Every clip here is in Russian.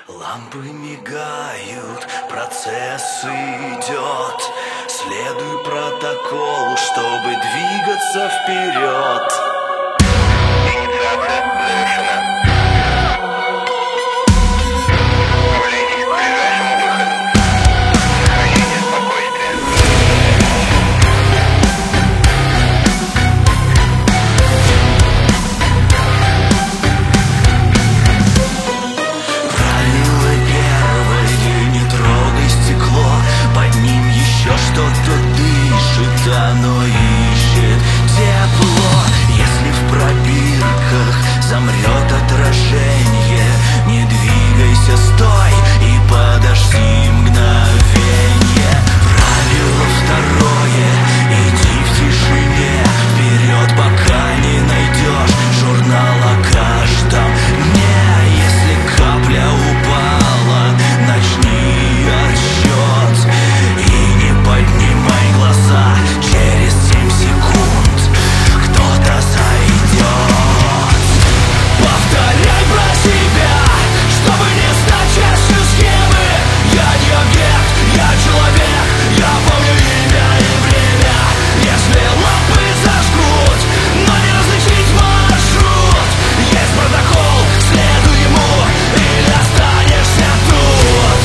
Лампы мигают, процесс идет. Следуй протоколу, чтобы двигаться вперед. Инициация завершена. Направляйтесь к ближайшему выходу. Сохраняйте спокойствие. Правило первое: не трогай стекло. Под ним еще что-то дышит, оно ищет тепло. Если в пробирках замрет отражение, не двигайся, стой и подожди мгновенье. Правило второе: иди в тишине вперед, пока не найдешь журнал о каждом дне. Если капля упала, начни отсчет и не поднимай глаза. Через 7 секунд кто-то зайдет. Повторяй про себя, чтобы не стать частью схемы. Я не объект, я человек, я помню имя и время. Если лампы зажгут, но не различить маршрут, есть протокол, следуй ему, или останешься тут.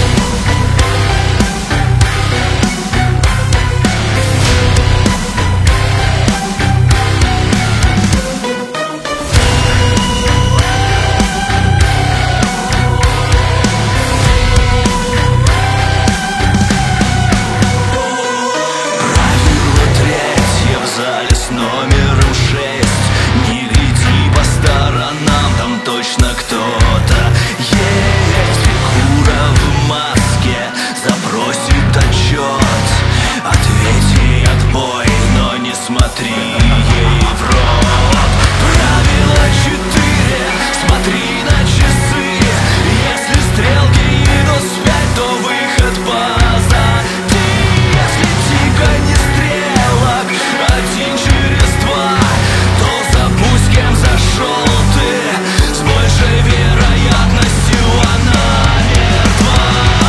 Правило третье в зале с номером 6: не гляди по сторонам, там точно кто-то есть. Фигура в маске запросит отчет. Ответь ей отбой, но не смотри ей в рот. Правило 4: смотри на часы. Если стрелки идут вспять, то выход позади. Если тиканье стрелок 1 через 2, то забудь, с кем зашел ты. С большей вероятностью она мертва.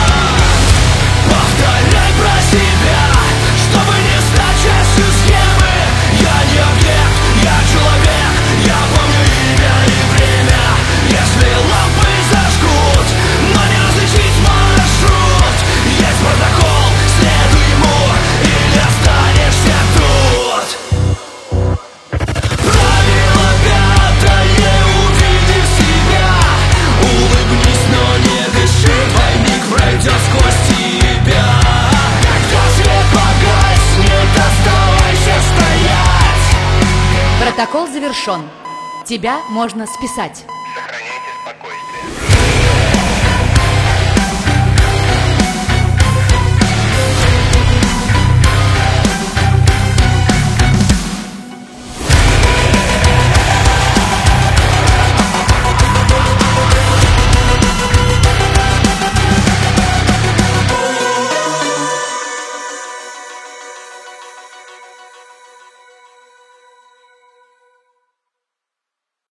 Повторяй про себя, чтобы не стать частью схемы. Я не объект, я человек, я помню имя и время. Если лампы зажгут, но не различить маршрут, есть протокол, следуй ему, или останешься тут. Правило пятое: увиди себя. Улыбнись, но не дыши, твой миг пройдет сквозь тебя. Когда свет погаснет, оставайся стоять. Протокол завершен. Тебя можно списать.